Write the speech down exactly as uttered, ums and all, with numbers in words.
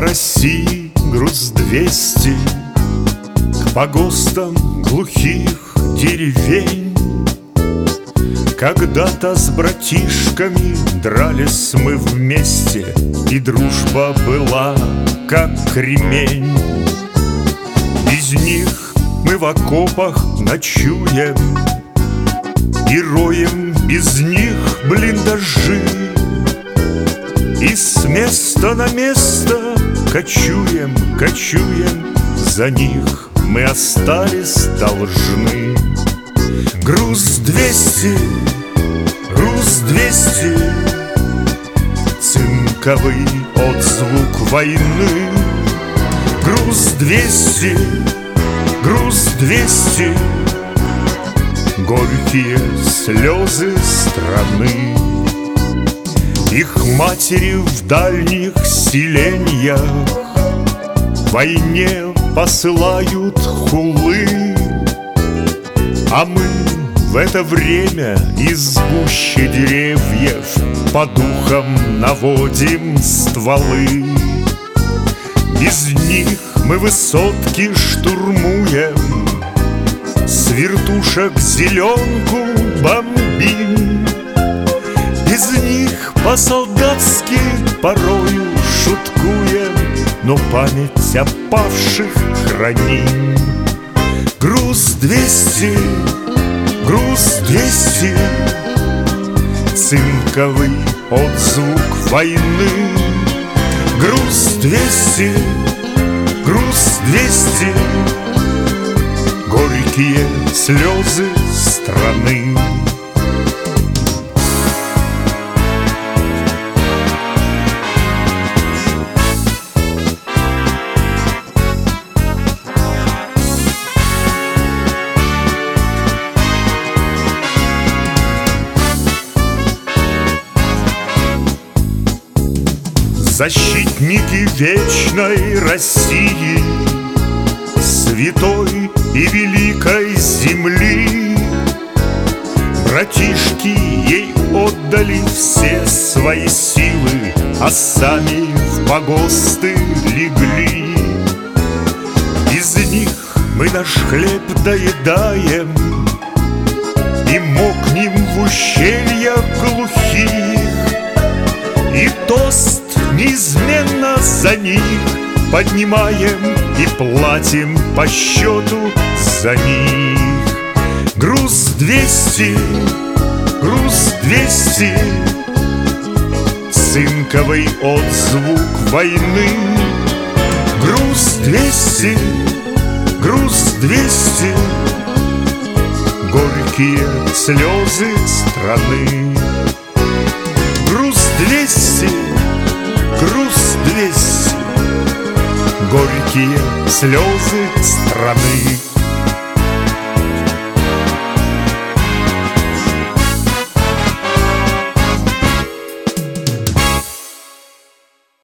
России груз двести, к погостам глухих деревень. Когда-то с братишками дрались мы вместе, и дружба была как кремень. Без них мы в окопах ночуем и роем без них блиндажи, и с места на место кочуем, кочуем, за них мы остались должны. Груз двести, груз двести, цинковый отзвук войны. Груз двести, груз двести, горькие слезы страны. Их матери в дальних селеньях войне посылают хулы, а мы в это время из гущи деревьев по духам наводим стволы. Без них мы высотки штурмуем, с вертушек зеленку бомбим. Без них по-солдатски порою шуткуем, но память о павших храним. Груз двести, груз двести, цинковый отзвук войны. Груз двести, груз двести, горькие слезы страны. Защитники вечной России, святой и великой земли, братишки ей отдали все свои силы, а сами в погосты легли. Без них мы наш хлеб доедаем и мокнем в ущельях глухих, и тост неизменно за них поднимаем и платим по счету за них. Груз двести, груз двести, цинковый отзвук войны. Груз двести, груз двести, горькие слезы страны. Груз двести, груз двести, горькие слезы страны.